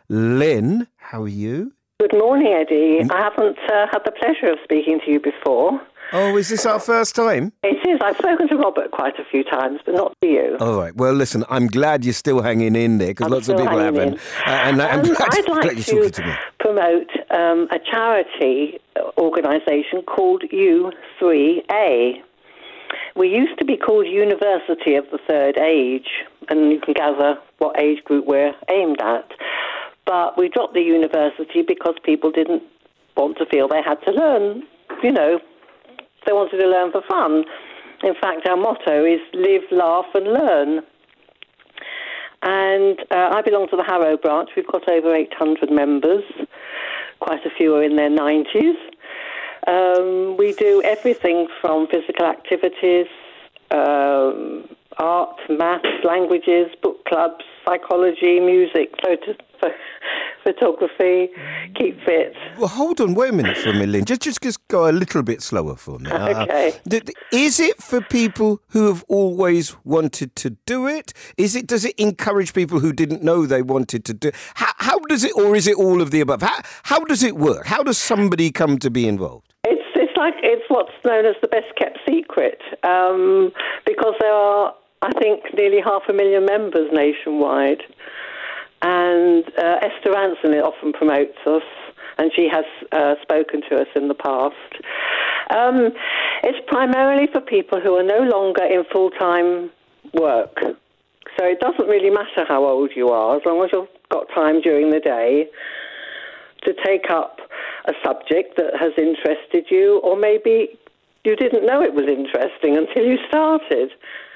Lynn, how are you? Good morning, Eddie. I haven't had the pleasure of speaking to you before. Oh, is this our first time? It is. I've spoken to Robert quite a few times, but not to you. All right. Well, listen, I'm glad you're still hanging in there because lots of people haven't. And I'm glad like you're talking to me. Promote a charity organisation called U3A. We used to be called University of the Third Age, and you can gather what age group we're aimed at. But we dropped the university because people didn't want to feel they had to learn, they wanted to learn for fun. In fact, our motto is live, laugh and learn. And I belong to the Harrow branch. We've got over 800 members. Quite a few are in their 90s. We do everything from physical activities, art, maths, languages, book clubs, psychology, music, photography, keep fit. Well, hold on, wait a minute for me, Lynn. Just go a little bit slower for me. Okay. Is it for people who have always wanted to do it? Does it encourage people who didn't know they wanted to do it? How does it, or is it all of the above? How does it work? How does somebody come to be involved? It's what's known as the best kept secret, because there are, I think, nearly 500,000 members nationwide. And Esther Ranson often promotes us, and she has spoken to us in the past. It's primarily for people who are no longer in full-time work. So it doesn't really matter how old you are, as long as you've got time during the day to take up a subject that has interested you, or maybe you didn't know it was interesting until you started.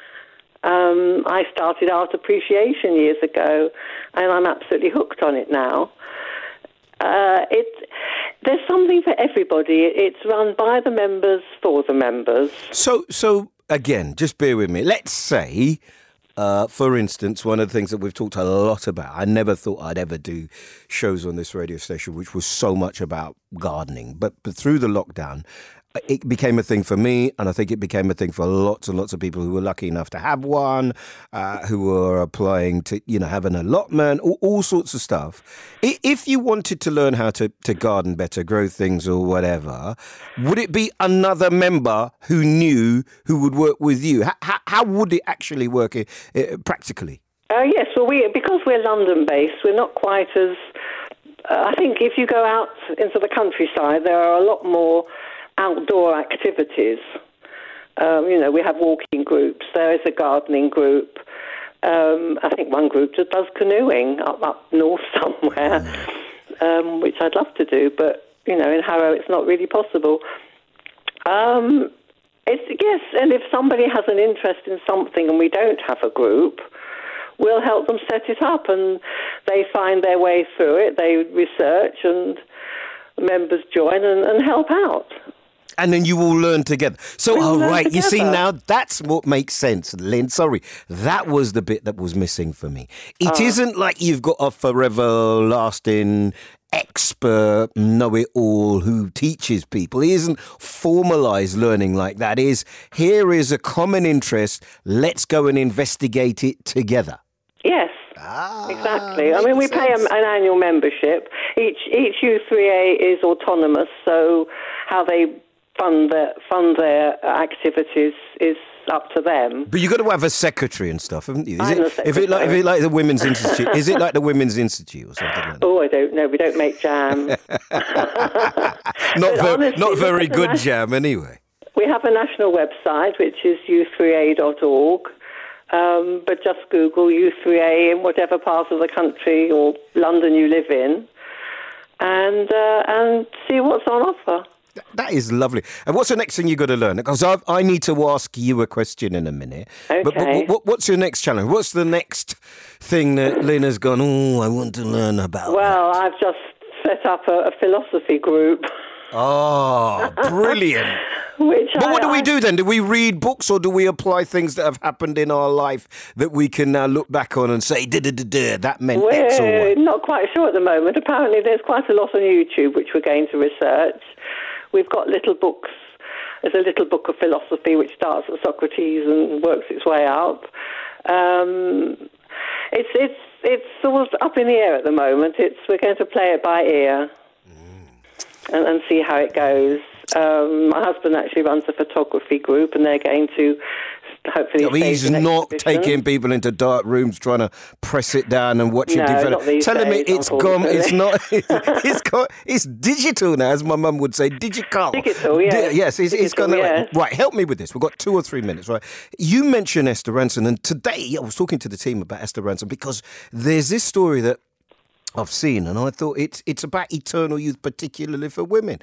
I started art appreciation years ago, and I'm absolutely hooked on it now. There's something for everybody. It's run by the members for the members. So again, just bear with me. Let's say, for instance, one of the things that we've talked a lot about, I never thought I'd ever do shows on this radio station, which was so much about gardening. But through the lockdown, it became a thing for me, and I think it became a thing for lots and lots of people who were lucky enough to have one, who were applying to, have an allotment, all sorts of stuff. If you wanted to learn how to garden better, grow things or whatever, would it be another member who would work with you? How would it actually work practically? Yes, well, because we're London-based, we're not quite as... I think if you go out into the countryside, there are a lot more outdoor activities. We have walking groups. There is a gardening group. I think one group just does canoeing up north somewhere, which I'd love to do, but in Harrow it's not really possible. And if somebody has an interest in something and we don't have a group, we'll help them set it up, and they find their way through it. They research, and members join and help out. And then you all learn together. So, right, you see, now that's what makes sense, Lynn. Sorry, that was the bit that was missing for me. It isn't like you've got a forever-lasting expert, know-it-all who teaches people. It isn't formalised learning like that. Here is a common interest. Let's go and investigate it together. Yes. Exactly. I mean, we pay an annual membership. Each U3A is autonomous, so how they fund their activities is up to them. But you've got to have a secretary and stuff, haven't you? Is it like the Women's Institute? Is it like the Women's Institute or something like that? Oh, I don't know. We don't make jam. Not very good jam, anyway. We have a national website, which is u3a.org. But just Google U3A in whatever part of the country or London you live in, and see what's on offer. That is lovely. And what's the next thing you've got to learn? Because I need to ask you a question in a minute. Okay. But what's your next challenge? What's the next thing that Lynn has gone, I want to learn about? Well, I've just set up a philosophy group. Oh, brilliant. But what do we do then? Do we read books, or do we apply things that have happened in our life that we can now look back on and say, that meant X or Y? We're not quite sure at the moment. Apparently there's quite a lot on YouTube which we're going to research. We've got little books. There's a little book of philosophy which starts at Socrates and works its way up. It's it's sort of up in the air at the moment. We're going to play it by ear and see how it goes. My husband actually runs a photography group, and they're going to hopefully. He's not taking people into dark rooms trying to press it down and watch it develop. Telling me it's gone. It's not. It's digital now, as my mum would say. Digital. Yeah. Yes, it's gone. Yeah. Right, help me with this. We've got 2 or 3 minutes. Right, you mentioned Esther Rantzen, and today I was talking to the team about Esther Rantzen because there's this story that I've seen, and I thought it's about eternal youth, particularly for women.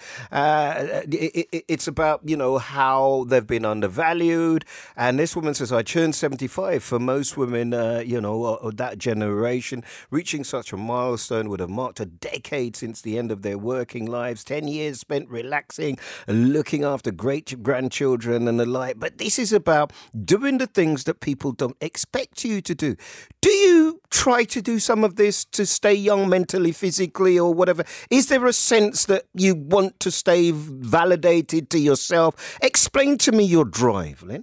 It's about, how they've been undervalued. And this woman says, I turned 75. For most women, of that generation, reaching such a milestone would have marked a decade since the end of their working lives, 10 years spent relaxing, looking after great-grandchildren and the like. But this is about doing the things that people don't expect you to do. Do you try to do some of this to stay young mentally, physically, or whatever? Is there a sense that you want to stay validated to yourself? Explain to me your drive, Lynn.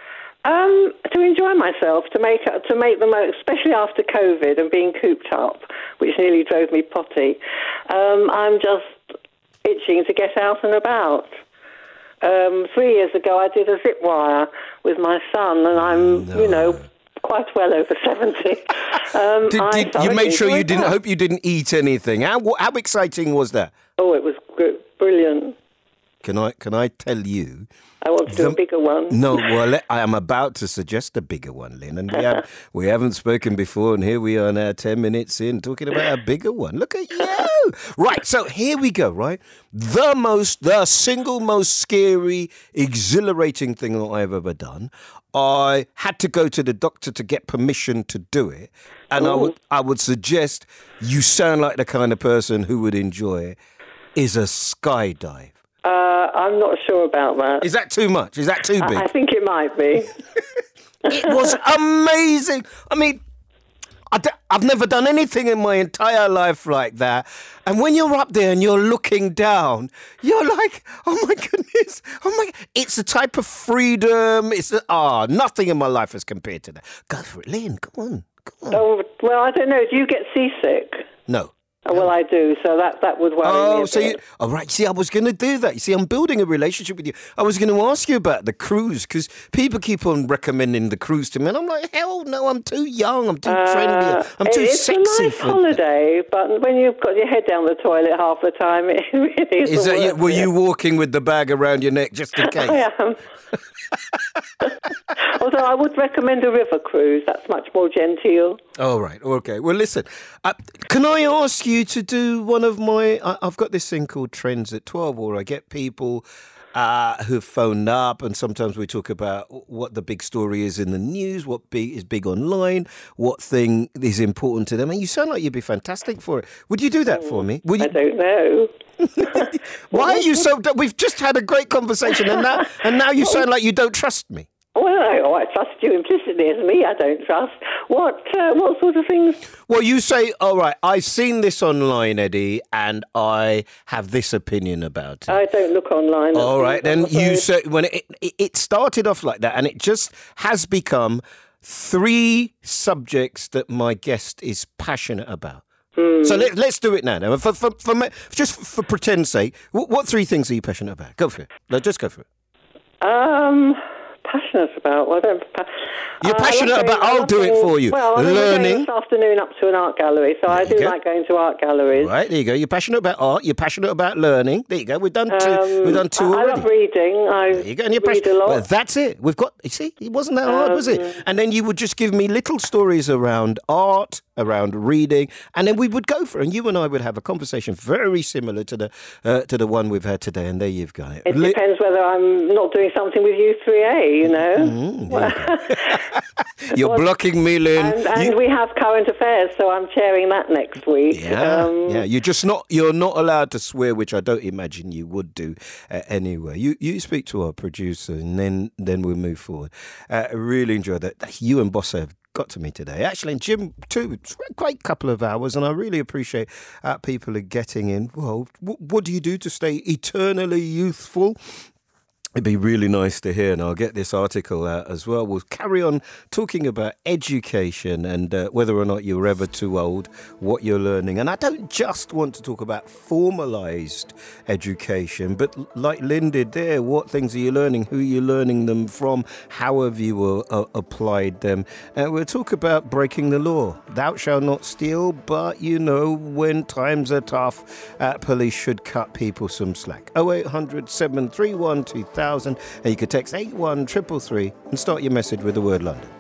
To enjoy myself, to make the most, especially after COVID and being cooped up, which nearly drove me potty. I'm just itching to get out and about. 3 years ago, I did a zip wire with my son, and I'm, quite well over 70. Did you make sure you didn't? I hope you didn't eat anything. How exciting was that? Oh, it was brilliant. Can I tell you? I want to do a bigger one. No, well, I am about to suggest a bigger one, Lynn, and we haven't spoken before, and here we are now 10 minutes in talking about a bigger one. Look at you! Right, so here we go, right? The single most scary, exhilarating thing that I've ever done. I had to go to the doctor to get permission to do it, and I would suggest you sound like the kind of person who would enjoy it, is a skydive. I'm not sure about that. Is that too much? Is that too big? I think it might be. It was amazing. I mean, I've never done anything in my entire life like that. And when you're up there and you're looking down, you're like, oh my goodness, it's a type of freedom. Nothing in my life has compared to that. Go for it, Lynn. Come on. Oh, well, I don't know. Do you get seasick? No. Well, I do, so that would worry me. All right. See, I was going to do that. You see, I'm building a relationship with you. I was going to ask you about the cruise because people keep on recommending the cruise to me, and I'm like, hell no, I'm too young, I'm too trendy, I'm too sexy. It's a nice holiday, but when you've got your head down the toilet half the time, it really is. Were you walking with the bag around your neck just in case? I am. Although I would recommend a river cruise. That's much more genteel. Oh, right. Okay. Well, listen, can I ask you to do one of my... I've got this thing called Trends at 12, where I get people who've phoned up, and sometimes we talk about what the big story is in the news, what is big online, what thing is important to them. And you sound like you'd be fantastic for it. Would you do that for me? I don't know. Why are you so... We've just had a great conversation, and now you sound like you don't trust me. Well, I trust you implicitly. It's me I don't trust. What sort of things? Well, you say, all right, I've seen this online, Eddie, and I have this opinion about it. I don't look online. All right, then you say, when it started off like that, and it just has become 3 subjects that my guest is passionate about. So let's do it now. Just for pretend's sake, what 3 things are you passionate about? Go for it. Just go for it. Passionate about? Well, You're passionate about. I'll do it for you. Well, I'm learning going this afternoon up to an art gallery, so I do like going to art galleries. Right, there you go. You're passionate about art. You're passionate about learning. There you go. We've done 2. We've done 2 already. I love reading. There you go. And you're read a lot. Well, that's it. We've got. You see, it wasn't that hard, was it? And then you would just give me little stories around art, around reading, and then we would go for it. And you and I would have a conversation very similar to the one we've had today. And there you've got it. It depends whether I'm not doing something with U3A, you know. You're blocking me, Lynn. And we have current affairs, so I'm chairing that next week. Yeah. You're not allowed to swear, which I don't imagine you would do anyway. You speak to our producer, and then we'll move forward. I really enjoyed that. You and Bossa have got to me today. Actually, and Jim too. It's a great couple of hours, and I really appreciate people are getting in. Well, what do you do to stay eternally youthful? It'd be really nice to hear, and I'll get this article out as well. We'll carry on talking about education and whether or not you're ever too old, what you're learning. And I don't just want to talk about formalised education, but like Lynn did there, what things are you learning, who are you learning them from, how have you applied them. And we'll talk about breaking the law. Thou shalt not steal, but you know, when times are tough, police should cut people some slack. 0800 731 2000. And you could text 81333 and start your message with the word London.